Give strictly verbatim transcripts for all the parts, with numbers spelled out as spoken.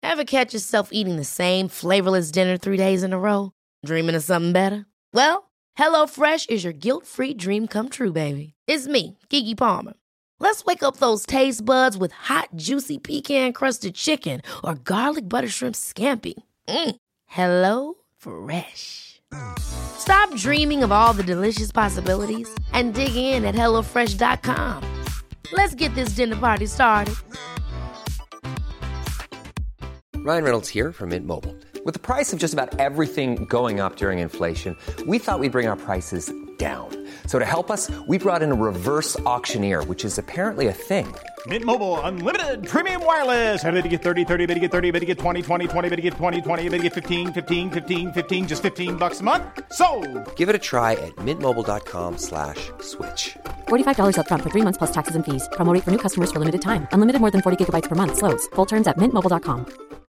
Ever catch yourself eating the same flavorless dinner three days in a row? Dreaming of something better? Well, HelloFresh is your guilt-free dream come true, baby. It's me, Keke Palmer. Let's wake up those taste buds with hot, juicy pecan-crusted chicken or garlic butter shrimp scampi. Mm. Hello Fresh. Stop dreaming of all the delicious possibilities and dig in at hello fresh dot com. Let's get this dinner party started. Ryan Reynolds here from Mint Mobile. With the price of just about everything going up during inflation, we thought we'd bring our prices down. So to help us, we brought in a reverse auctioneer, which is apparently a thing. Mint Mobile Unlimited Premium Wireless. How to get thirty, thirty, how to get thirty, how to get twenty, twenty, twenty, how to get twenty, twenty, how to get fifteen, fifteen, fifteen, fifteen, just fifteen bucks a month? Sold! Give it a try at mintmobile.com slash switch. forty-five dollars up front for three months plus taxes and fees. Promo rate for new customers for limited time. Unlimited more than forty gigabytes per month. Slows full terms at mint mobile dot com.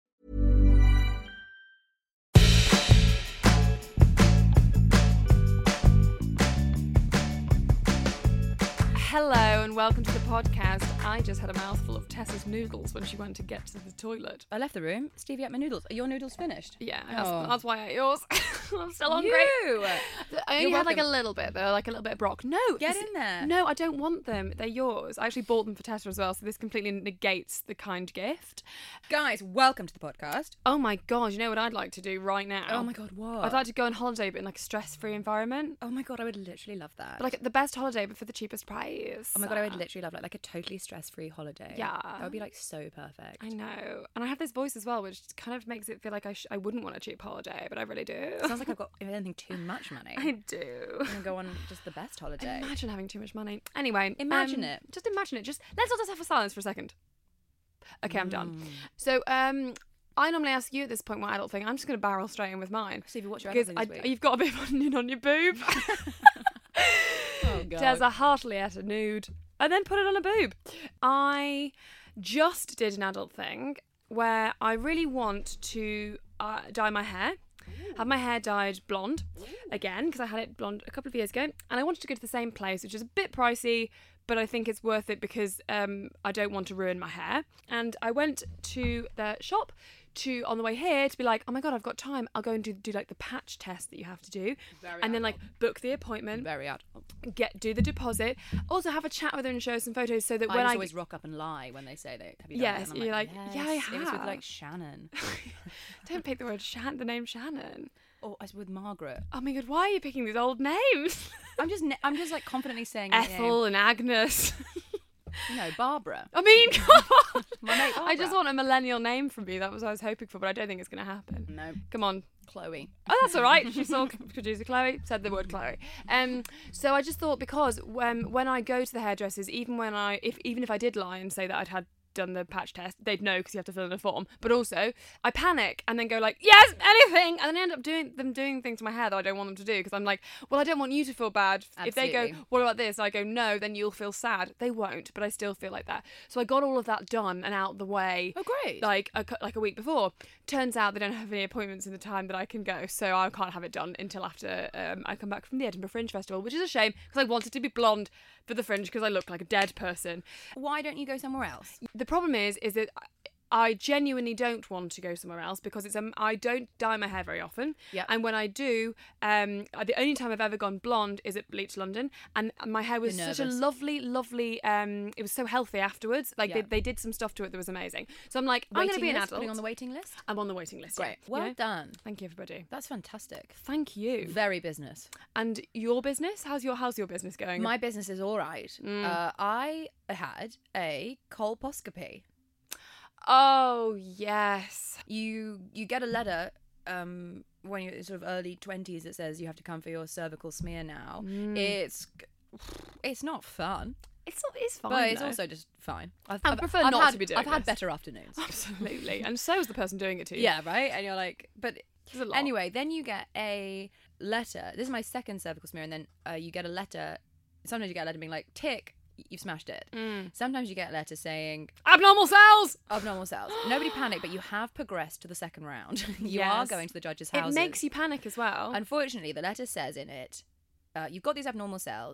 Hello and welcome to the podcast. I just had a mouthful of Tessa's noodles when she went to get to the toilet. I left the room. Stevie ate my noodles. Are your noodles finished? Yeah, that's, Oh. that's why I ate yours. I'm still hungry. You! I only You're had like a welcome. little bit though, like a little bit of brock. No, Get this- in there. No, I don't want them. They're yours. I actually bought them for Tessa as well, so this completely negates the kind gift. Guys, welcome to the podcast. Oh my god, you know what I'd like to do right now? Oh my god, what? I'd like to go on holiday but in like a stress-free environment. Oh my god, I would literally love that. But like the best holiday but for the cheapest price. oh my god, I would literally love like, like a totally stress-free holiday. Yeah. That would be like so perfect. I know. And I have this voice as well, which kind of makes it feel like I, sh- I wouldn't want a cheap holiday, but I really do. Sounds like I've got, if anything, too much money. I do. I'm gonna go on just the best holiday. Imagine having too much money. Anyway. Imagine um, it. Just imagine it. Just let's all just have a silence for a second. Okay, I'm done. Mm. So, um, I normally ask you at this point what adult thing. I'm just going to barrel straight in with mine. Stevie, what's your Because adult thing I, this week? you've got a bit of onion on your boob. Oh god. Tessa heartily ate a nude and then put it on a boob. I just did an adult thing where I really want to uh, dye my hair. Have my hair dyed blonde again because I had it blonde a couple of years ago, and I wanted to go to the same place, which is a bit pricey, but I think it's worth it because um, I don't want to ruin my hair. And I went to the shop to on the way here to be like, oh my god, I've got time. I'll go and do, do like the patch test that you have to do, Very and then adult. like book the appointment, Very adult. get do the deposit, also have a chat with her and show her some photos so that I when just I always rock up and lie when they say that. Have you done Yes, it? And I'm you're like, yes. yeah, I It was with have. like Shannon. don't pick the word Shan the name Shannon. Or I was with Margaret. Oh my god, why are you picking these old names? I'm just, ne- I'm just like confidently saying your name. Ethel and Agnes. No, Barbara. I mean, come on. My mate I just Barbara. want a millennial name from you. That was what I was hoping for, but I don't think it's going to happen. No, Come on. Chloe. Oh, that's all right. She saw producer Chloe, said the word Chloe. Um, so I just thought because um, when I go to the hairdressers, even when I, if even if I did lie and say that I'd had done the patch test, they'd know because you have to fill in a form. But also, I panic and then go like, yes, anything, and then I end up doing them doing things to my hair that I don't want them to do because I'm like, well, I don't want you to feel bad. If they go, Absolutely. what about this? I go, no, then you'll feel sad. They won't, but I still feel like that. So I got all of that done and out the way. Oh, great. Like a, cou- like a week before. Turns out they don't have any appointments in the time that I can go, so I can't have it done until after um, I come back from the Edinburgh Fringe Festival, which is a shame because I wanted to be blonde for the Fringe because I look like a dead person. Why don't you go somewhere else? The problem is, is that I genuinely don't want to go somewhere else because it's um, I don't dye my hair very often. Yep. And when I do, um, the only time I've ever gone blonde is at Bleach London, and my hair was You're such a nervous. lovely, lovely. Um, it was so healthy afterwards. Like Yeah. they, they did some stuff to it that was amazing. So I'm like, I'm going to be an list? adult. Putting on the waiting list? I'm on the waiting list. Great. yeah. Well You know? done. Thank you, everybody. That's fantastic. Thank you. Very business. And your business? How's your How's your business going? My business is all right. Mm. Uh, I had a colposcopy. Oh yes. You you get a letter um, when you're sort of early twenties that says you have to come for your cervical smear now. Mm. It's it's not fun, It's not. It's fine. but it's though. also just fine. I've, I I've- prefer I've not had, to be doing I've had this. better afternoons. Absolutely. And so is the person doing it to you. Yeah, right. And you're like, but It's a lot. anyway, then you get a letter. This is my second cervical smear, and then uh, you get a letter. Sometimes you get a letter being like, "Tick, you've smashed it." Mm. Sometimes you get a letter saying Abnormal cells. abnormal cells. Nobody panic, but you have progressed to the second round. you are Yes. going to the judge's It houses. makes you panic as well. Unfortunately, the letter says in it, uh, you've got these abnormal cells.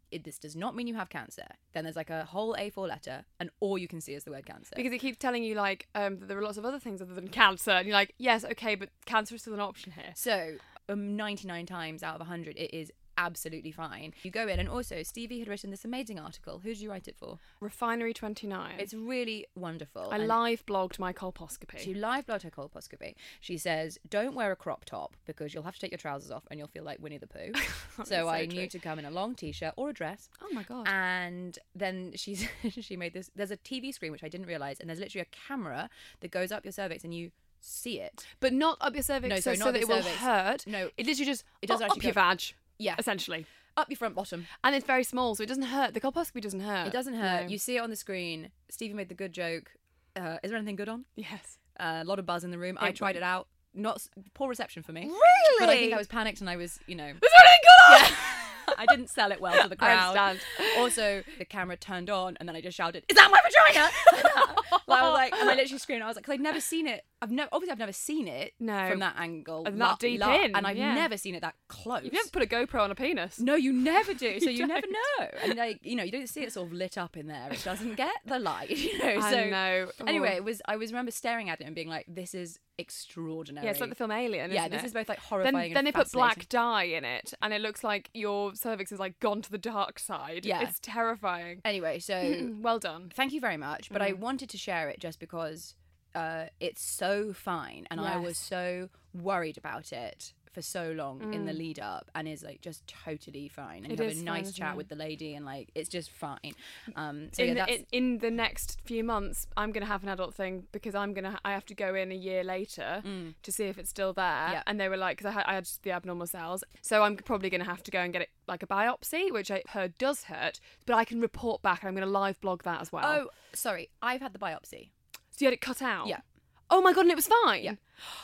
it, this does not mean you have cancer. Then there's like a whole A four letter, and all you can see is the word cancer. Because it keeps telling you, like, um, that there are lots of other things other than cancer. And you're like, yes, okay, but cancer is still an option here. So um, ninety-nine times out of one hundred, it is absolutely fine. You go in, and also Stevie had written this amazing article. Who did you write it for? Refinery twenty-nine. It's really wonderful. I and live blogged my colposcopy. She live blogged her colposcopy. She says, don't wear a crop top because you'll have to take your trousers off and you'll feel like Winnie the Pooh. so so I true. knew to come in a long t-shirt or a dress. Oh my God. And then she's she made this, there's a T V screen which I didn't realise, and there's literally a camera that goes up your cervix and you see it. But not up your cervix, No, so, sorry, so not that the it will cervix. hurt. No. It literally just It doesn't up actually your go- vag. Yeah. Essentially. Up your front bottom. And it's very small, so it doesn't hurt. The colposcopy doesn't hurt. It doesn't hurt. No. You see it on the screen. Stevie made the good joke. Uh, is there anything good on? Yes. Uh, a lot of buzz in the room. I It- tried it out. Not s- poor reception for me. Really? But I think I was panicked and I was, you know. Is there anything good on? Yeah. I didn't sell it well to the I crowd. understand. Also, the camera turned on and then I just shouted, "Is that my vagina?" Like, I was like, and I literally screamed. I was like, because I'd never seen it. I've never, obviously, I've never seen it No. from that angle, And that deep in, and I've yeah. never seen it that close. You've never put a GoPro on a penis. No, you never do. So you, You never don't. know. And like, you know, you don't see it sort of lit up in there. It doesn't get the light. You know. I So know. anyway, Oh. it was. I was remember staring at it and being like, "This is extraordinary." Yeah, it's like the film Alien, Yeah, isn't this it? is both like Then, horrifying. then and they put fascinating. black dye in it, and it looks like your cervix is like gone to the dark side. Yeah. It's terrifying. Anyway, so Well done. thank you very much. But I Mm. wanted to share it just because uh, it's so fine, and I was Yes. so worried about it for so long in the Mm. lead up, and is like just totally fine. And It you have is a fine, nice isn't chat it? with the lady, and like it's just fine. Um, so in, yeah, the, that's in, in the next few months, I'm going to have an adult thing because I'm going to I have to go in a year later Mm. to see if it's still there. Yeah. And they were like, because I, had- I had the abnormal cells, so I'm probably going to have to go and get it like a biopsy, which I heard does hurt, but I can report back, and I'm going to live blog that as well. oh, sorry, I've had the biopsy. So you had it cut out? Yeah. Oh my God, and it was fine? Yeah.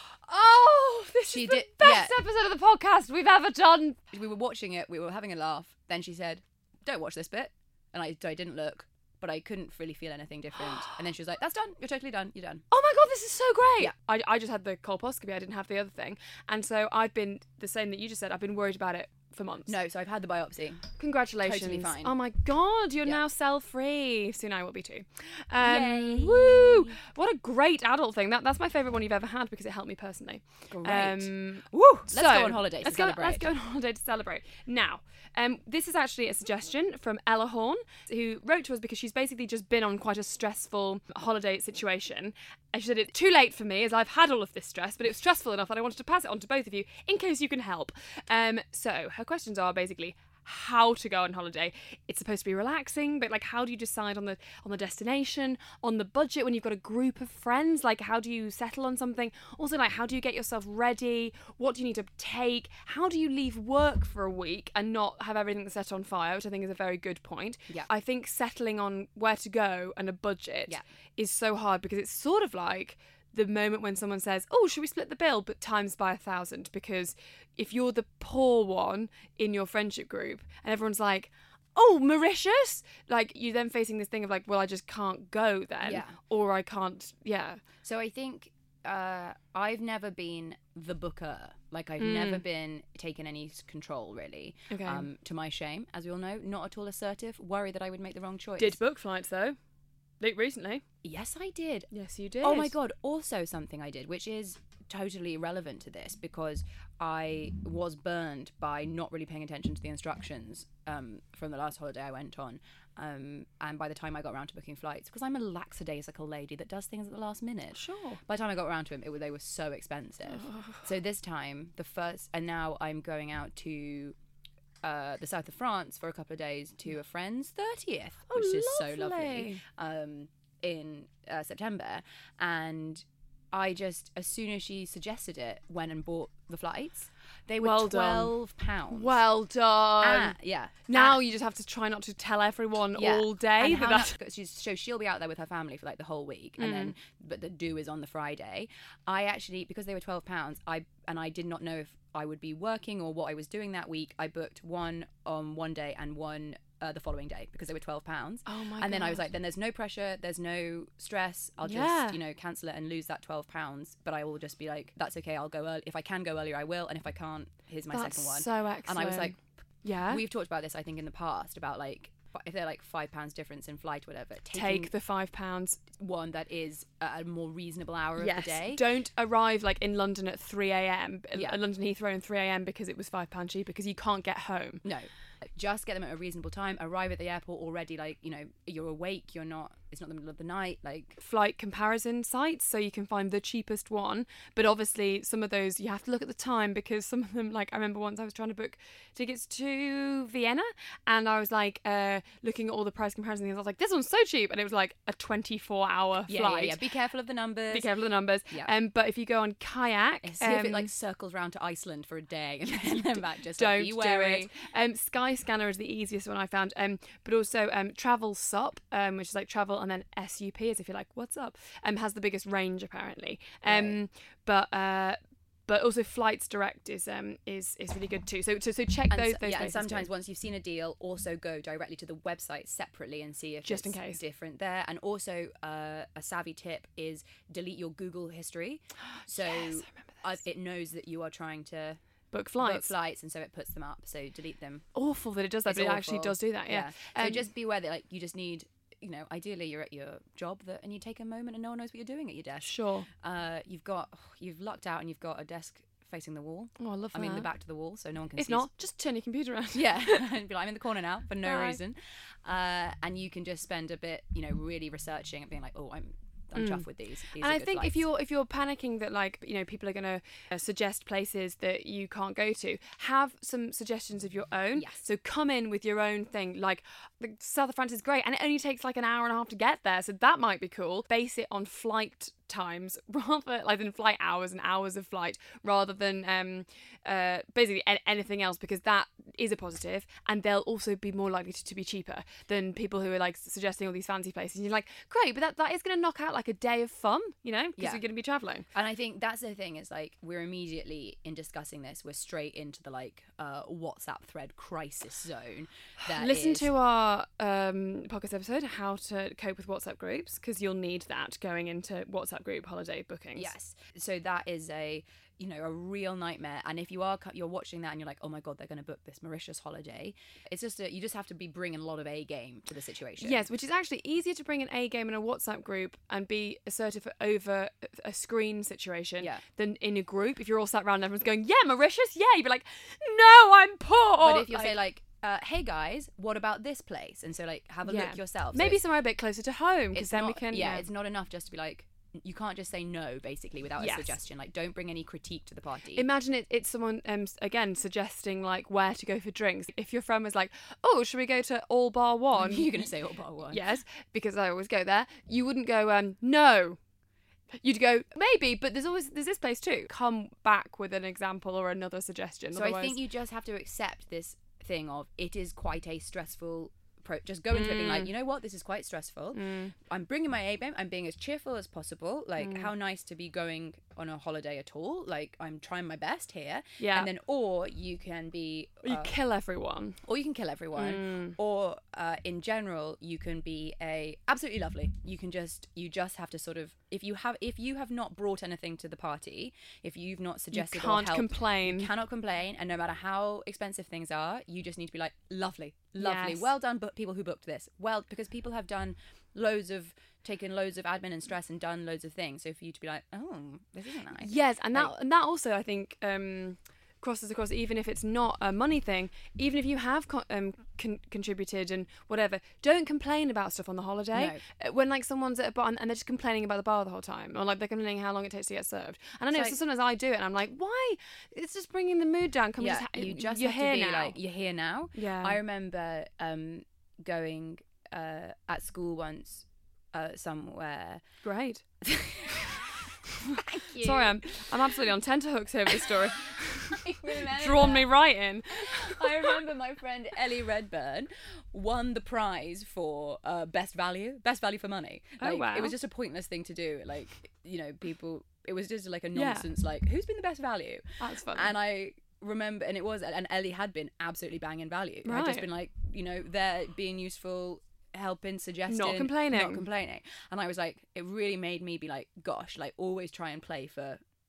Oh, this She is the did- best yeah. episode of the podcast we've ever done. We were watching it, we were having a laugh. Then she said, "Don't watch this bit," and I, I didn't look, but I couldn't really feel anything different. And then she was like, "That's done. You're totally done. You're done." Oh my God, this is so great. Yeah. I, I just had the colposcopy. I didn't have the other thing. And so I've been, the same that you just said, I've been worried about it for months. No, so I've had the biopsy. Congratulations. Totally fine. Oh my God, you're Yeah. now cell-free. Soon I will be too. Um, Yay. Woo! What a great adult thing. That, that's my favourite one you've ever had because it helped me personally. Great. Um, Woo! Let's so, go on holiday to let's go, celebrate. Let's go on holiday to celebrate. Now, um, this is actually a suggestion from Ella Horn, who wrote to us because she's basically just been on quite a stressful holiday situation. And she said, it's too late for me as I've had all of this stress, but it was stressful enough that I wanted to pass it on to both of you in case you can help. Um, so her questions are basically how to go on holiday. It's supposed to be relaxing, but like how do you decide on the on the destination, on the budget when you've got a group of friends? Like how do you settle on something? Also, like how do you get yourself ready? What do you need to take? How do you leave work for a week and not have everything set on fire, which I think is a very good point. Yeah. I think settling on where to go and a budget Yeah. is so hard because it's sort of like the moment when someone says, oh, should we split the bill, but times by a thousand? Because if you're the poor one in your friendship group and everyone's like, oh, Mauritius, like you're then facing this thing of like, well, I just can't go then. Yeah. Or I can't, yeah. So I think uh, I've never been the booker. Like I've Mm. never been taken any s- control really. Okay. Um, to my shame, as we all know, not at all assertive. Worried that I would make the wrong choice. Did book flights though? Like recently? Yes, I did. Yes, you did. Oh my God. Also something I did, which is totally irrelevant to this because I was burned by not really paying attention to the instructions um, from the last holiday I went on. Um, and by the time I got around to booking flights, because I'm a lackadaisical lady that does things at the last minute. Sure. By the time I got around to them, it, they were so expensive. So this time, the first, and now I'm going out to uh, the south of France for a couple of days to a friend's thirtieth, Oh, which is so lovely. lovely, um, in uh, September. And I just, as soon as she suggested it, went and bought the flights. They were Well done. twelve pounds. Well done. Ah, yeah. Now Ah, you just have to try not to tell everyone yeah. all day And that how that's... much- she's, so she'll be out there with her family for like the whole week, and Mm. then but the due is on the Friday. I actually, because they were twelve pounds, I and I did not know if I would be working or what I was doing that week. I booked one on one day and one uh, the following day because they were twelve pounds. Oh my And then I was God. like, then there's no pressure, there's no stress. I'll just Yeah. you know cancel it and lose that twelve pounds. But I will just be like, that's okay. I'll go early if I can go earlier. I will, and if I can't, here's my That's second one. so excellent. And I was like, Yeah. We've talked about this, I think, in the past about like if they're like five pounds difference in flight, whatever. Take the five pounds. One that is a more reasonable hour yes. of the day. Don't arrive like in London at three a.m. Yeah. London Heathrow at three a.m. because it was five pounds cheaper because you can't get home. No. Just get them at a reasonable time. Arrive at the airport already, like, you know, you're awake, you're not, it's not the middle of the night. Like, flight comparison sites, so you can find the cheapest one. But obviously, some of those you have to look at the time because some of them, like, I remember once I was trying to book tickets to Vienna and I was like uh, looking at all the price comparison things. I was like, this one's so cheap. And it was like a twenty-four hour yeah, flight. Yeah, yeah, be careful of the numbers. Be careful of the numbers. Yeah. Um, but if you go on Kayak, see um, if it like circles around to Iceland for a day and then back. Just don't like, be do wary. it. Um, Skyscanner is the easiest one I found. Um, but also um, Travel Sup, um, which is like travel and then S U P, as if you're like, what's up? Um, has the biggest range apparently. Um, Right. but uh, but also Flights Direct is um is is really good too. So so so check And those so- those yeah, and places sometimes too. once you've seen a deal, also go directly to the website separately and see if Just in it's case. different there. And also, uh, a savvy tip is delete your Google history, so Yes, I remember uh, this. it knows that you are trying to book book flights. flights, and so it puts them up. So delete them. Awful that it does that, It's but it actually awful. does do that. Yeah. So Um, just be aware that like you just need, you know, ideally you're at your job that and you take a moment and no one knows what you're doing at your desk. sure. Uh, you've got you've lucked out and you've got a desk facing the wall. Oh, I love I mean, the that. back to the wall, so no one can If see. not, just turn your computer around. Yeah, and be like, I'm in the corner now for no Bye. reason, uh, and you can just spend a bit, you know, really researching and being like, oh, I'm, I'm chuffed with these. these And are I good think if flights. you're if you're panicking that like you know people are going to uh, suggest places that you can't go to, have some suggestions of your own. Yes. So come in with your own thing. Like the south of France is great, and it only takes like an hour and a half to get there, so that might be cool. Base it on flight times rather like than flight hours and hours of flight rather than um uh basically a- anything else, because that is a positive and they'll also be more likely to, to be cheaper than people who are like suggesting all these fancy places. And you're like, great, but that, that is going to knock out like a day of fun, you know, because Yeah. you're going to be traveling. And I think that's the thing is like we're immediately in discussing this, we're straight into the like uh, WhatsApp thread crisis zone. That Listen is- to our um podcast episode, how to cope with WhatsApp groups, because you'll need that going into WhatsApp group holiday bookings. Yes. So that is a, you know, a real nightmare. And if you are cu- you're watching that and you're like, oh my god, they're going to book this Mauritius holiday, it's just a, you just have to be bringing a lot of A game to the situation. Yes, which is actually easier to bring an A game in a WhatsApp group and be assertive over a screen situation Yeah. than in a group. If you're all sat around and everyone's going, yeah, Mauritius, yeah, you'd be like, no, I'm poor. But if you say like, uh, hey guys, what about this place? And so like have a Yeah. look yourself. So maybe it's- somewhere a bit closer to home, because it's then not, we can. yeah, it's not enough just to be like, you can't just say no basically without Yes. a suggestion. Like don't bring any critique to the party. Imagine it, it's someone, um, s- again, suggesting like where to go for drinks. If your friend was like, oh, should we go to All Bar One? You're going to say all bar one. Yes, because I always go there. You wouldn't go, um, no. You'd go, maybe, but there's always, there's this place too. Come back with an example or another suggestion. So I Otherwise- think you just have to accept this thing of it is quite a stressful approach. Just go into it being Mm. like, you know what, this is quite stressful. I'm bringing my A game. I'm being as cheerful as possible. Like, Mm. how nice to be going on a holiday at all. Like, I'm trying my best here. Yeah. And then, or you can be, Or you uh, kill everyone. or you can kill everyone, Mm. or uh, in general you can be a absolutely lovely. You can just you just have to sort of if you have if you have not brought anything to the party, if you've not You suggested or can't helped, complain. you cannot complain, and no matter how expensive things are, you just need to be like lovely, lovely, Yes. well done. But people who booked this, well, because people have done loads of taken loads of admin and stress and done loads of things. So for you to be like, oh, this isn't nice. Yes, and that Like- and that also I think um, crosses across. Even if it's not a money thing, even if you have co- um, con- contributed and whatever, don't complain about stuff on the holiday. Uh, When like someone's at a bar and and they're just complaining about the bar the whole time, or like they're complaining how long it takes to get served. And I know It's so like- sometimes I do it, and I'm like, why? It's just bringing the mood down. Can we yeah, just ha- you just you're have here to be now. like you're here now. Yeah. I remember um, going uh, at school once uh, somewhere. Great. Thank you. Sorry, I'm I'm absolutely on tenterhooks here with this story. I remember- Drawn me right in. I remember my friend Ellie Redburn won the prize for uh, best value, best value for money. Oh, Like, wow. It was just a pointless thing to do. Like, you know, people. It was just like a Yeah. nonsense. Like, who's been the best value? That's funny. And I remember, and it was, and Ellie had been absolutely banging value. I'd Right. just been like, you know, there being useful, helping, suggesting, complaining. not complaining. And I was like, it really made me be like, gosh, like always try and play for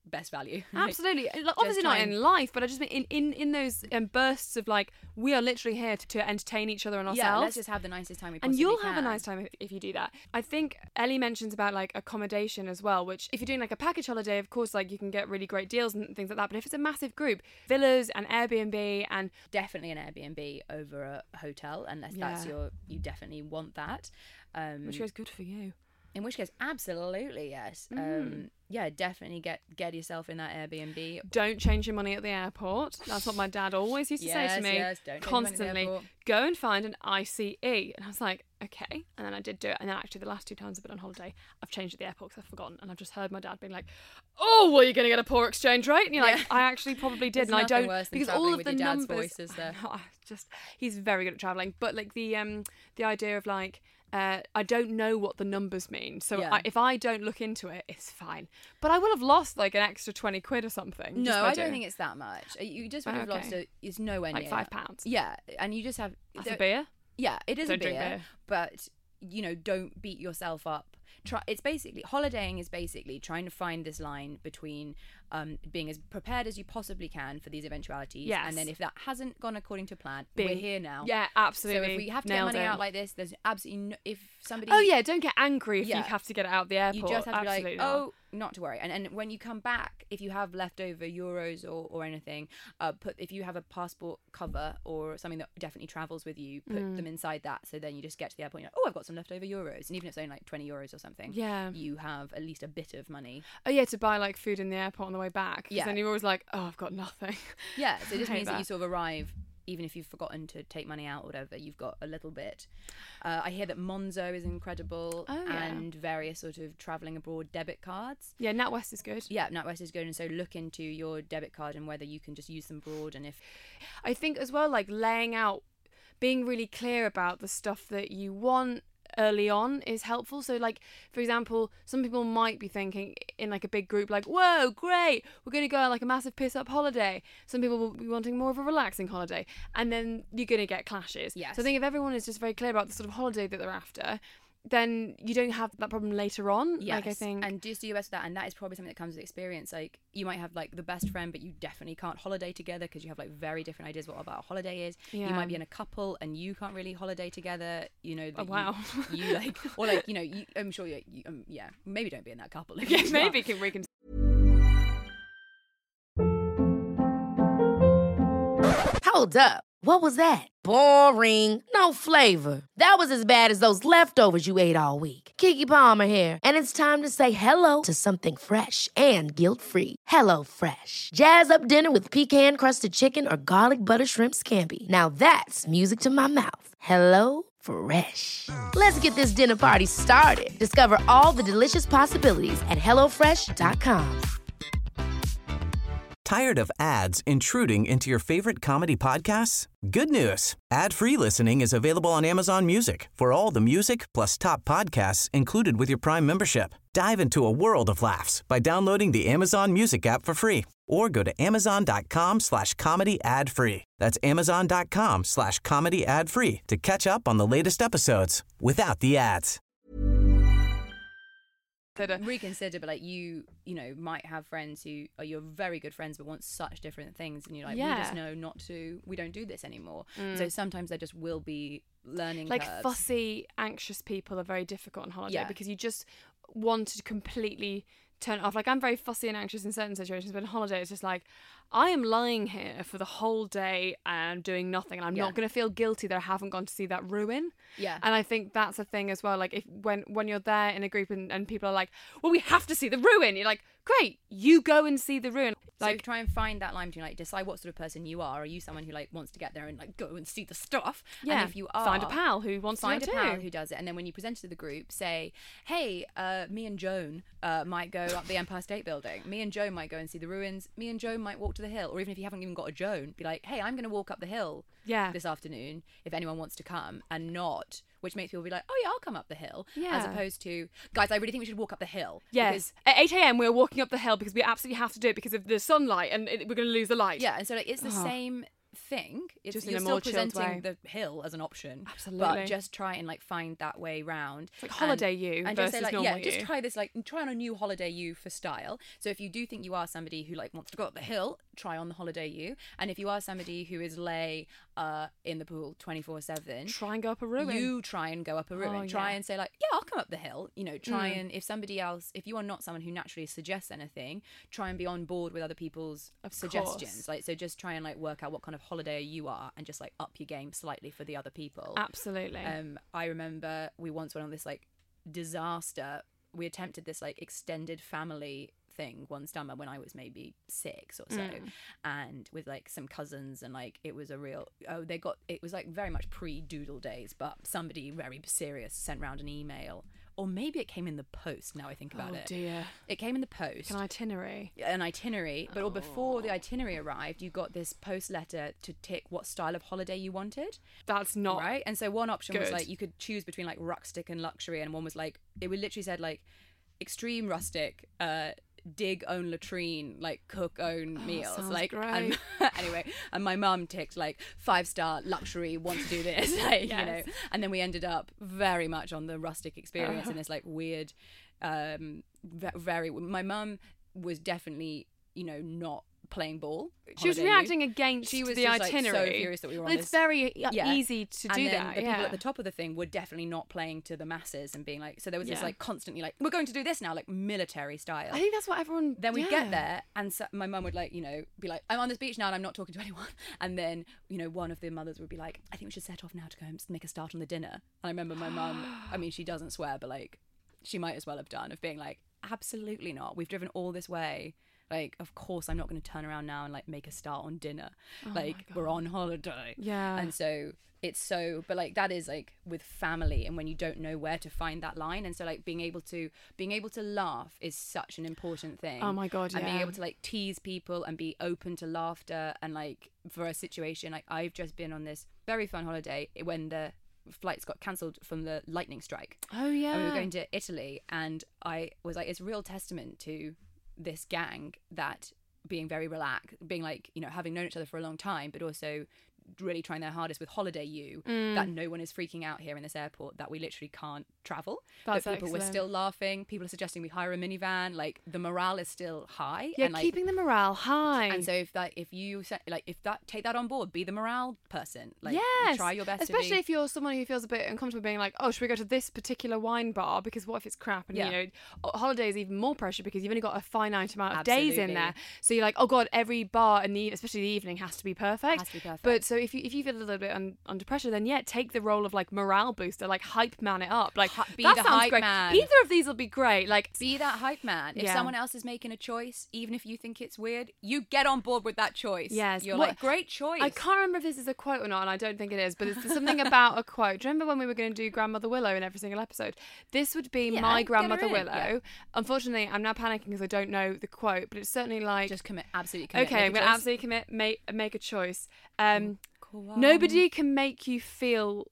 best value. Absolutely. Like, obviously not in life, but I just mean in, in, in those um, bursts of like, we are literally here to, to entertain each other and ourselves. Yeah, let's just have the nicest time we possibly And you'll can. have a nice time if, if you do that. I think Ellie mentions about like accommodation as well, which if you're doing like a package holiday, of course, like you can get really great deals and things like that. But if it's a massive group, villas and Airbnb and definitely an Airbnb over a hotel, unless that's Yeah. your, you definitely want that. Um, which goes good for you. In which case, absolutely, yes. Mm. Um, yeah, definitely get get yourself in that Airbnb. Don't change your money at the airport. That's what my dad always used to say Yes, to me yes, don't change your money at the constantly. airport. Go and find an I C E. And I was like, okay. And then I did do it. And then actually the last two times I've been on holiday, I've changed at the airport because I've forgotten. And I've just heard my dad being like, oh, well, you're going to get a poor exchange rate. And you're Yeah. like, I actually probably did. There's and I nothing don't, worse than because all travelling of with the your dad's numbers, voices there. I just, he's very good at traveling. But like the, um, the idea of like, Uh, I don't know what the numbers mean, so Yeah. I, if I don't look into it, it's fine. But I will have lost like an extra twenty quid or something. No, just by I don't doing- think it's that much. You just would have Okay. lost a, it's nowhere like near. five pounds. Yeah, and you just have... That's a the- beer. Yeah, it is Don't a drink beer, beer. but, you know, don't beat yourself up. Try, it's basically, holidaying is basically trying to find this line between um, being as prepared as you possibly can for these eventualities. Yes. And then if that hasn't gone according to plan, Being- we're here now. Yeah, absolutely. So if we have to Nailed get money it. out like this, there's absolutely no... If somebody... Oh yeah, don't get angry if you Yeah. have to get it out of the airport. You just have to be Absolutely like, not. oh, not to worry. And and when you come back, if you have leftover euros or, or anything, uh, put if you have a passport cover or something that definitely travels with you, put Mm. them inside that. So then you just get to the airport and you're like, oh, I've got some leftover euros. And even if it's only like twenty euros or something, Yeah. you have at least a bit of money. Oh yeah, to buy like food in the airport on the way back. 'Cause Yeah. then you're always like, oh, I've got nothing. Yeah, so it just I hate means that. that. you sort of arrive, even if you've forgotten to take money out or whatever, you've got a little bit. Uh, I hear that Monzo is incredible, Oh, yeah. and various sort of travelling abroad debit cards. Yeah, NatWest is good. Yeah, NatWest is good, and so look into your debit card and whether you can just use them abroad, and if I think as well, like laying out, being really clear about the stuff that you want early on is helpful. So like, for example, some people might be thinking in like a big group like, whoa, great, we're going to go on like a massive piss up holiday. Some people will be wanting more of a relaxing holiday, and then you're going to get clashes. Yes. So I think if everyone is just very clear about the sort of holiday that they're after, then you don't have that problem later on. yes, Like I think, and just do your best with that, and that is probably something that comes with experience. Like you might have like the best friend, but you definitely can't holiday together because you have like very different ideas what about a holiday is. You Yeah. might be in a couple and you can't really holiday together. You know, that Oh, wow. you, you like or like you know, you, I'm sure you, you um, yeah, maybe don't be in that couple. If yeah, you maybe are. can we can. Hold up. What was that? Boring. No flavor. That was as bad as those leftovers you ate all week. Keke Palmer here, and it's time to say hello to something fresh and guilt-free. Hello Fresh. Jazz up dinner with pecan-crusted chicken or garlic butter shrimp scampi. Now that's music to my mouth. Hello Fresh. Let's get this dinner party started. Discover all the delicious possibilities at hello fresh dot com. Tired of ads intruding into your favorite comedy podcasts? Good news. Ad-free listening is available on Amazon Music for all the music plus top podcasts included with your Prime membership. Dive into a world of laughs by downloading the Amazon Music app for free or go to amazon.com slash comedy ad free. That's amazon.com slash comedy ad free to catch up on the latest episodes without the ads. Reconsider, but like you, you know, might have friends who are your very good friends but want such different things, and you're like, we Yeah. just know not to, we don't do this anymore. So sometimes there just will be learning Like curves. fussy, anxious people are very difficult on holiday Yeah. because you just want to completely turn it off. Like I'm very fussy and anxious in certain situations, but on holiday it's just like I am lying here for the whole day and doing nothing, and I'm Yeah. not going to feel guilty that I haven't gone to see that ruin. Yeah. And I think that's a thing as well. Like if when when you're there in a group and, and people are like, well, we have to see the ruin, you're like, great, you go and see the ruin. So Like try and find that line between like decide what sort of person you are. Are you someone who like wants to get there and like go and see the stuff? yeah, And if you are, find a pal who wants find to a do it pal too. who does it, and then when you present it to the group, say, hey, uh, me and Joan uh, might go up the Empire State Building. Me and Joan might go and see the ruins. Me and Joan might walk to the hill. Or even if you haven't even got a Joan, be like, hey, I'm going to walk up the hill Yeah. this afternoon if anyone wants to come, and not, which makes people be like, oh yeah, I'll come up the hill. As Yeah. opposed to, guys, I really think we should walk up the hill. Yes. At eight a.m. we're walking up the hill because we absolutely have to do it because of the sunlight and it, we're going to lose the light. Yeah, and so like it's the Oh. same think it's Just in you're a still more chilled presenting way. the hill as an option. Absolutely. But just try and like find that way round. It's like holiday and, you and versus just say like, normal yeah, just you. try this like try on a new holiday you for style. So if you do think you are somebody who like wants to go up the hill, try on the holiday you. And if you are somebody who is lay uh in the pool twenty-four seven, Try and go up a ruin. you try and go up a ruin. Oh, try yeah. and say like, yeah, I'll come up the hill. You know, try Mm. and if somebody else, if you are not someone who naturally suggests anything, try and be on board with other people's Of suggestions. course. Like, so just try and like work out what kind of holiday you are and just like up your game slightly for the other people. Absolutely. Um, I remember we once went on this like disaster. We attempted this like extended family thing one summer when I was maybe six or so, Mm. and with like some cousins, and like it was a real oh they got it was like very much pre-doodle days, but somebody very serious sent round an email, or maybe it came in the post. Now I think about oh it, dear. it came in the post. An itinerary. An itinerary, but Oh. before the itinerary arrived, you got this post letter to tick what style of holiday you wanted. That's not Right, and so one option was good. like you could choose between like rustic and luxury, and one was like it would literally said like extreme rustic, uh dig own latrine, like cook own meals, Oh, sounds like great. and anyway, and my mum ticked like five star luxury, want to do this, like you know, Yes. and then we ended up very much on the rustic experience in this like weird, um, ve- very. My mum was definitely, you know, not playing ball. She was Holiday Youth. reacting against She was the just, like, so itinerary. furious that we were on well, it's this- very uh, Yeah. easy to and do then that. the yeah. people at the top of the thing were definitely not playing to the masses and being like, so there was this Yeah. like constantly like, we're going to do this now, like military style. I think that's what everyone. Then we'd yeah. get there, and so my mum would like, you know, be like, I'm on this beach now and I'm not talking to anyone. And then, you know, one of the mothers would be like, I think we should set off now to go and make a start on the dinner. And I remember my mum, I mean, she doesn't swear, but like, she might as well have done, of being like, absolutely not. We've driven all this way. Like, of course, I'm not going to turn around now and like make a start on dinner. Oh my like, we're on holiday. Yeah. And so it's so, but like that is like with family, and when you don't know where to find that line, and so like being able to being able to laugh is such an important thing. Oh my God, And being yeah. able to like tease people and be open to laughter, and like for a situation like I've just been on this very fun holiday when the flights got cancelled from the lightning strike. Oh yeah. And we were going to Italy, and I was like, it's a real testament to this gang that being very relaxed, being like, you know, having known each other for a long time, but also really trying their hardest with Holiday You, Mm. that no one is freaking out here in this airport that we literally can't travel. That's But people were excellent. still laughing. People are suggesting we hire a minivan. Like the morale is still high. Yeah, and like, keeping the morale high. and so if that if you se- like if that take that on board, be the morale person. Like yes, try your best. especially to be, if you're someone who feels a bit uncomfortable being like, oh, should we go to this particular wine bar? Because what if it's crap? And Yeah. you know, o- holiday is even more pressure because you've only got a finite amount of days in Absolutely. there. So you're like, oh god, every bar in the especially the evening has to be perfect. Has to be perfect. But so if you if you feel a little bit un, under pressure, then yeah, take the role of like morale booster, like hype man it up. Like Hy- be that the sounds hype great. man. Either of these will be great. Like be that hype man. If Yeah. someone else is making a choice, even if you think it's weird, you get on board with that choice. Yes. You're What- like, great choice. I can't remember if this is a quote or not, and I don't think it is, but it's something about a quote. Do you remember when we were going to do Grandmother Willow in every single episode? This would be Yeah, my get her Grandmother in, Willow. yeah. Unfortunately, I'm now panicking because I don't know the quote, but it's certainly like, Just commit, absolutely commit. okay, make I'm a going to choice. absolutely commit, make, make a choice. Um, Cool. nobody can make you feel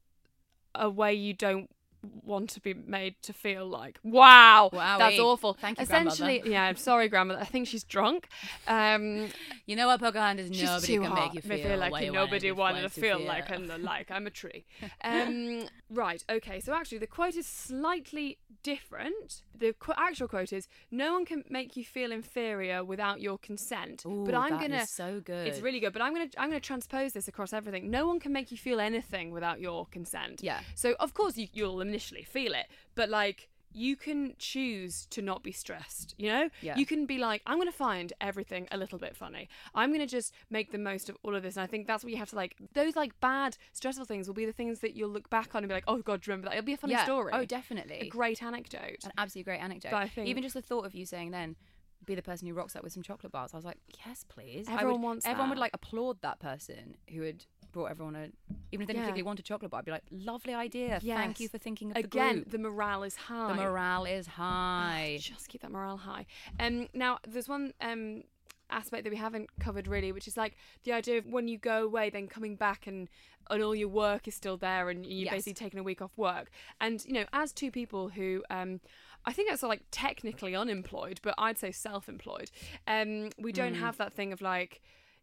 a way you don't want to be made to feel like. Wow, Wowee. that's awful. Thank you, Essentially, grandmother. yeah, I'm sorry, grandmother. I think she's drunk. Um, You know what, Pocahontas? She's Nobody too can hot. make you They feel, like what you you nobody wanted wanted to feel like and the like. I'm a tree. Um, right. Okay. So actually, the quote is slightly different. The qu- actual quote is, "No one can make you feel inferior without your consent." Ooh, but I'm that gonna. is so good. It's really good. But I'm gonna. I'm gonna transpose this across everything. No one can make you feel anything without your consent. Yeah. So of course you, you'll initially feel it, but like. You can choose to not be stressed, you know? Yeah. You can be like, I'm going to find everything a little bit funny. I'm going to just make the most of all of this. And I think that's what you have to like, those like bad, stressful things will be the things that you'll look back on and be like, oh God, do you remember that? It'll be a funny yeah. story. Oh, definitely. A great anecdote. An absolutely great anecdote. But I think- Even just the thought of you saying then, be the person who rocks up with some chocolate bars. I was like, yes, please. I Everyone would- wants Everyone that. would like applaud that person who had brought everyone a, even if they didn't Yeah. particularly want a chocolate bar, I'd be like, lovely idea. Thank Yes. you for thinking of Again, the group. the morale is high. The morale is high. Just keep that morale high. Um, now, there's one um, aspect that we haven't covered really, which is like the idea of when you go away, then coming back and, and all your work is still there and you're Yes. basically taking a week off work. And, you know, as two people who... Um, I think that's like technically unemployed, but I'd say self-employed. Um, we don't Mm. have that thing of like...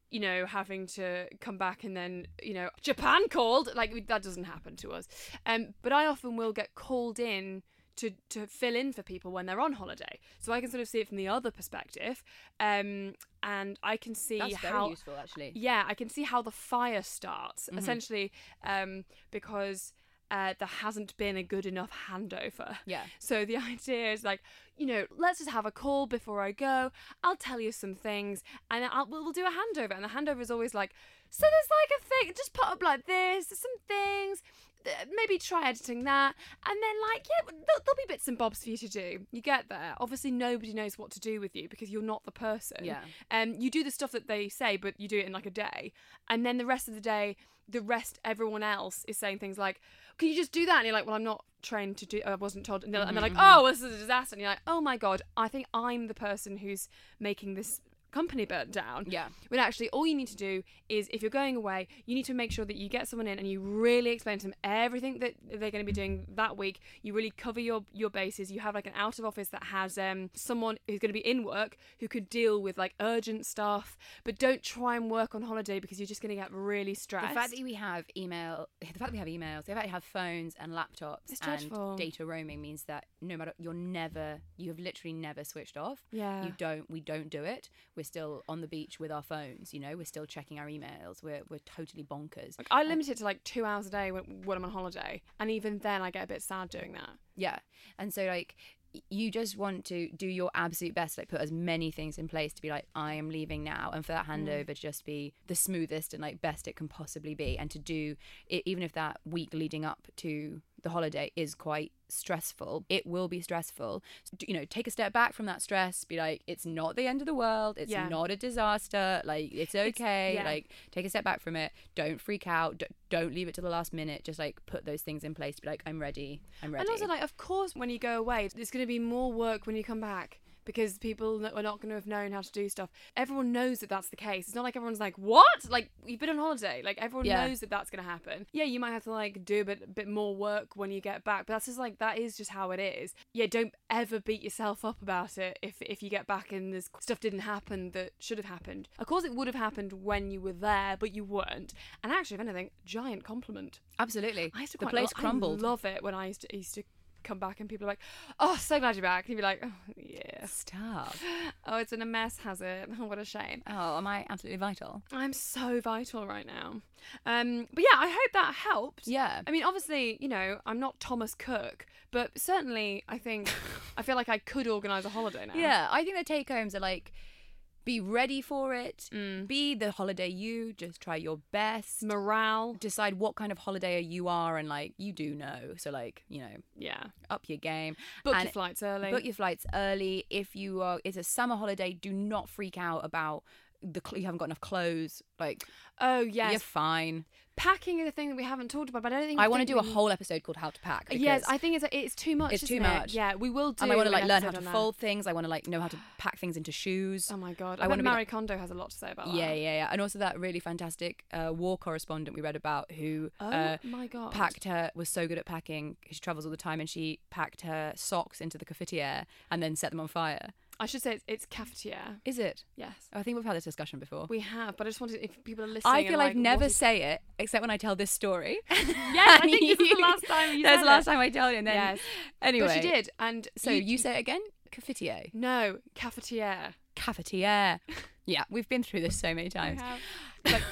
you know, having to come back and then, you know, Japan called. Like, that doesn't happen to us. Um, but I often will get called in to to fill in for people when they're on holiday. So I can sort of see it from the other perspective. Um, and I can see That's very how... useful, actually. Yeah, I can see how the fire starts, Mm-hmm. essentially, um, because... Uh, there hasn't been a good enough handover. Yeah. So the idea is like, you know, let's just have a call before I go. I'll tell you some things, and then I'll, we'll, we'll do a handover. And the handover is always like, so there's like a thing, just put up like this, some things, th- maybe try editing that, and then like, yeah, there'll, there'll be bits and bobs for you to do. You get there. Obviously, nobody knows what to do with you because you're not the person. Yeah. Um, you do the stuff that they say, but you do it in like a day, and then the rest of the day, the rest, everyone else is saying things like, can you just do that? And you're like, well, I'm not trained to do, I wasn't told. And they're, and they're like, oh, this is a disaster. And you're like, oh my God, I think I'm the person who's making this company burn down. Yeah. When actually all you need to do is, if you're going away, you need to make sure that you get someone in and you really explain to them everything that they're going to be doing that week. You really cover your your bases. You have like an out of office that has um someone who's going to be in work who could deal with like urgent stuff, but don't try and work on holiday because you're just going to get really stressed. The fact that we have email, the fact that we have emails, the fact that we have phones and laptops It's and dreadful. data roaming means that no matter, you're never, you have literally never switched off. Yeah. You don't, we don't do it. We're still on the beach with our phones, you know, we're still checking our emails. We're we're totally bonkers. Like, I limit it to like two hours a day when, when I'm on holiday, and even then I get a bit sad doing that. Yeah. And so like you just want to do your absolute best, like put as many things in place to be like, I am leaving now, and for that handover to just be the smoothest and like best it can possibly be, and to do it, even if that week leading up to the holiday is quite stressful, it will be stressful. You know, take a step back from that stress, be like, it's not the end of the world, it's Yeah. not a disaster, like it's okay. yeah. Like take a step back from it, don't freak out, d- don't leave it to the last minute, just like put those things in place, be like, I'm ready, I'm ready. And also, like, of course, when you go away, there's going to be more work when you come back because people are not going to have known how to do stuff. Everyone knows that that's the case. It's not like everyone's like, what? Like, you've been on holiday. Like, everyone Yeah. knows that that's going to happen. Yeah, you might have to, like, do a bit, a bit more work when you get back, but that's just, like, that is just how it is. Yeah, don't ever beat yourself up about it if, if you get back and there's stuff didn't happen that should have happened. Of course, it would have happened when you were there, but you weren't. And actually, if anything, giant compliment. Absolutely. I used to the quite place lo- crumbled. I love it when I used to, used to come back and people are like, oh, so glad you're back. And you'd be like, oh, yeah. Stop. Oh, it's in a mess, has it? Oh, what a shame. Oh, am I absolutely vital? I'm so vital right now. Um, but yeah, I hope that helped. Yeah. I mean, obviously, you know, I'm not Thomas Cook, but certainly I think, I feel like I could organise a holiday now. Yeah, I think the take homes are like, be ready for it, Mm. be the holiday you, just try your best. Morale. Decide what kind of holiday you are, and like you do know, so like, you know, Yeah. up your game. Book And your flights early. Book your flights early. If you are, it's a summer holiday, do not freak out about the cl- you haven't got enough clothes. Like, oh, yes. you're fine. Packing is a thing that we haven't talked about, but I don't think I want to think do a we- whole episode called How to Pack. Yes, because- I think it's it's too much. It's isn't too it? much. Yeah, we will do. and I want to an like learn how episode to on that. fold things. I want to like know how to pack things into shoes. Oh my god! I I, wanna bet be Marie like- Kondo has a lot to say about Yeah, that. yeah, yeah. And also that really fantastic uh, war correspondent we read about who Oh uh, my god! packed her, was so good at packing. She travels all the time, and she packed her socks into the cafetiere and then set them on fire. I should say it's, it's cafetiere. Is it? Yes, I think we've had this discussion before. we have, but I just wanted if people are listening. I and feel like, I've never what is- say it except when I tell this story. Yes, I think this is the last time you That's said the last it. time I told it. And then, Yes. anyway. But she did, and So you, say it again? Cafetiere. no cafetiere. Cafetiere. Yeah, we've been through this so many We times. have. But-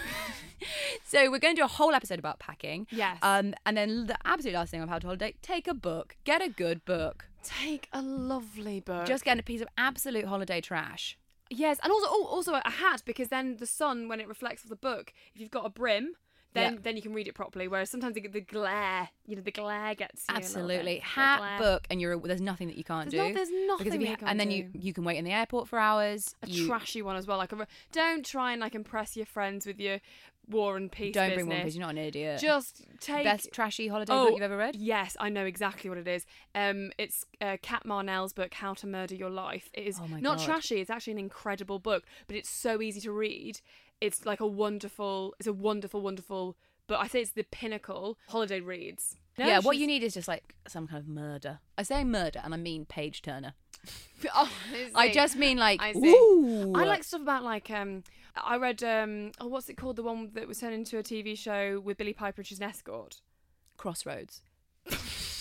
so we're going to do a whole episode about packing. Yes. Um, and then the absolute last thing of How to Holiday, take a book. Get a good book. Take a lovely book. Just get a piece of absolute holiday trash. yes, and also oh, also a hat, because then the sun, when it reflects off the book, if you've got a brim, then Yeah. then you can read it properly. Whereas sometimes the, the glare, you know, the glare gets you a little Absolutely. bit. The Hat, glare. book, and you're there's nothing that you can't There's do. not- there's nothing Because if you you ha- can't And then do. you you can wait in the airport for hours. A you trashy one as well. Like, a, don't try and like impress your friends with your War and Peace don't business. bring one because you're not an idiot. Just take Best trashy holiday Oh, book you've ever read? Yes, I know exactly what it is. Um, it's uh, Kat Marnell's book, How to Murder Your Life. It is Oh my not God. trashy. It's actually an incredible book, but it's so easy to read. It's like a wonderful. It's a wonderful, wonderful. But I say it's the pinnacle holiday reads. No, yeah, what she's- you need is just like some kind of murder. I say murder and I mean page turner. Oh, I just mean like, I see. ooh. I like stuff about like um. I read um. Oh, what's it called? The one that was turned into a T V show with Billie Piper, which is an escort. Crossroads. No.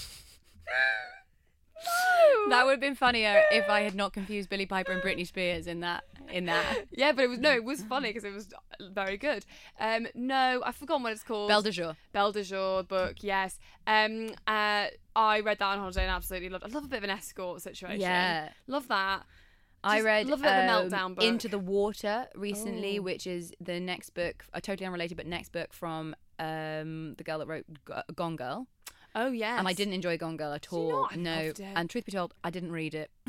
That would have been funnier if I had not confused Billie Piper and Britney Spears in that. In that. Yeah, but it was no, it was funny because it was very good. Um, no, I've forgotten what it's called. Belle de Jour. Belle de Jour book, yes. Um, uh, I read that on holiday and absolutely loved it. I love a bit of an escort situation. Yeah. Love that. I Just read love a bit of a um, meltdown book. Into the Water recently, Oh. which is the next book, a totally unrelated, but next book from um, the girl that wrote G- Gone Girl. Oh, yes. And I didn't enjoy Gone Girl at you all. not? I No. loved it. And truth be told, I didn't read it.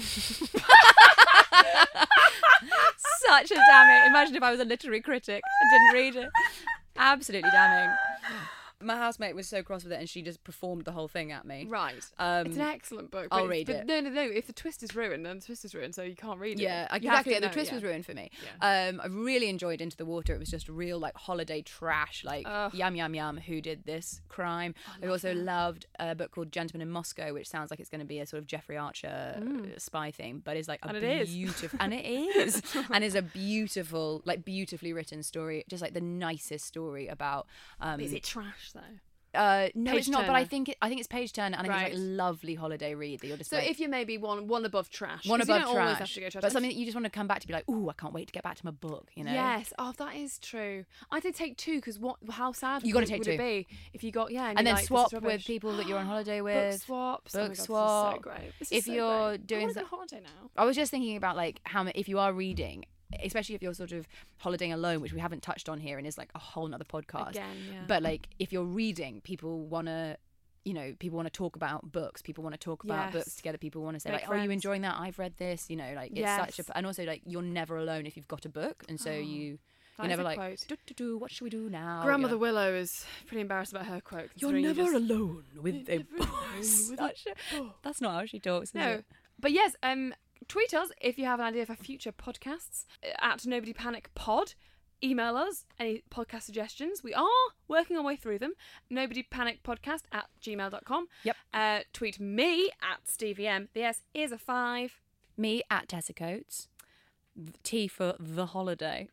Such a damning. Imagine if I was a literary critic and didn't read it. Absolutely damning. My housemate was so cross with it and she just performed the whole thing at me. Right. Um, it's an excellent book. I'll but read but it. No, no, no. If the twist is ruined, then the twist is ruined, so you can't read Yeah, it. You have exactly. to The know, twist yeah. was ruined for me. Um, I really enjoyed Into the Water. It was just real like holiday trash. Like Ugh. yum yum yum. Who did this crime? I, also loved a book called Gentleman in Moscow, which sounds like it's going to be a sort of Jeffrey Archer uh, spy thing, but is like a And it is. beautiful and it is and is a beautiful, like beautifully written story. Just like the nicest story about. Um, Is it trash, though? Uh, no, Page it's not. But I Turner. think it, I think it's page turner, and I think Right. it's like a lovely holiday read that you're just So like, if you're maybe one one above trash. one 'cause above you don't trash, always have to go trash. but something that you just want to come back to be like, ooh, I can't wait to get back to my book. You know? Yes. Oh, that is true. I did take two because what? How sad You gotta would, take would two. it be if you got yeah, and, And you're then like, this is swap with rubbish. people that you're on holiday Book with. swaps. Oh my Book God, swap. This is so great. This If is so you're great. doing I want to so- go on holiday now. I was just thinking about like how ma- if you are reading, especially if you're sort of holidaying alone, which we haven't touched on here, and is like a whole nother podcast. Again, yeah. But like if you're reading, people want to. You know, people want to talk about books. People want to talk about Yes. books together. People want to say Make like, "Oh, are you friends. enjoying that? I've read this." You know, like it's Yes. such a. And also, like, you're never alone if you've got a book, and so you That you're is never a like, quote. do, do, do, what should we do now? Grandmother You're, Willow is pretty embarrassed about her quote. you're considering you never just- alone with a Never book. alone with a Such a- That's not how she talks. Is No, it? but yes, um, tweet us if you have an idea for future podcasts uh, at Nobody Panic Pod. Email us any podcast suggestions. We are working our way through them. Nobody Panic Podcast at gmail dot com. Yep. Uh, tweet me at Stevie M. The S is a five. Me at Tessa Coates. T for the holiday.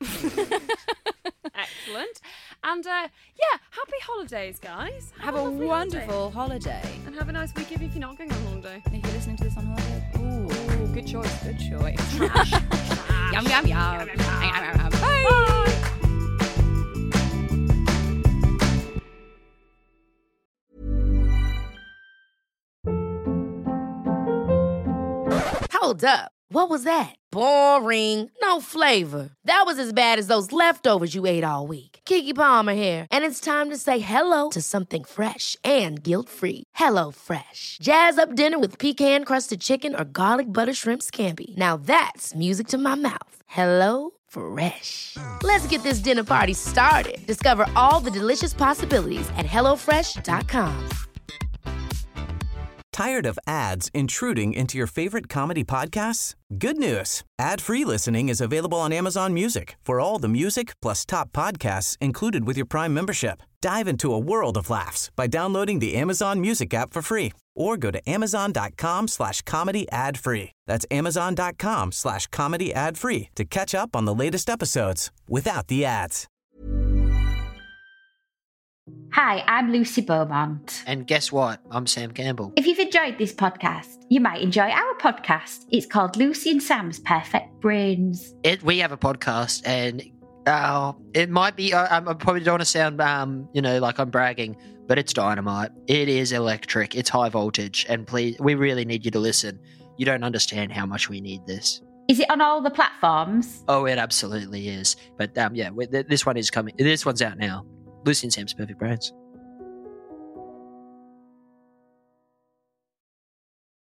Excellent. And uh, yeah, happy holidays, guys. Have a lovely holiday. wonderful holiday. And have a nice weekend if you're not going on holiday. And if you're listening to this on holiday, ooh, Good choice. good choice. Trash. Yum yum yum. Bye. Hold up. What was that? Boring. No flavor. That was as bad as those leftovers you ate all week. Keke Palmer here, and it's time to say hello to something fresh and guilt-free. Hello Fresh. Jazz up dinner with pecan-crusted chicken or garlic butter shrimp scampi. Now that's music to my mouth. Hello Fresh. Let's get this dinner party started. Discover all the delicious possibilities at hello fresh dot com. Tired of ads intruding into your favorite comedy podcasts? Good news. Ad-free listening is available on Amazon Music for all the music plus top podcasts included with your Prime membership. Dive into a world of laughs by downloading the Amazon Music app for free or go to amazon.com slash comedy ad free. That's amazon.com slash comedy ad free to catch up on the latest episodes without the ads. Hi, I'm Lucy Beaumont. And guess what? I'm Sam Campbell. If you've enjoyed this podcast, you might enjoy our podcast. It's called Lucy and Sam's Perfect Brains. It, we have a podcast, and uh, it might be. I, I probably don't want to sound, um, you know, like I'm bragging, but it's dynamite. It is electric. It's high voltage, and please, we really need you to listen. You don't understand how much we need this. Is it on all the platforms? Oh, it absolutely is. But um, yeah, we, th- this one is coming. This one's out now. Lucy and Sam's Perfect Brains.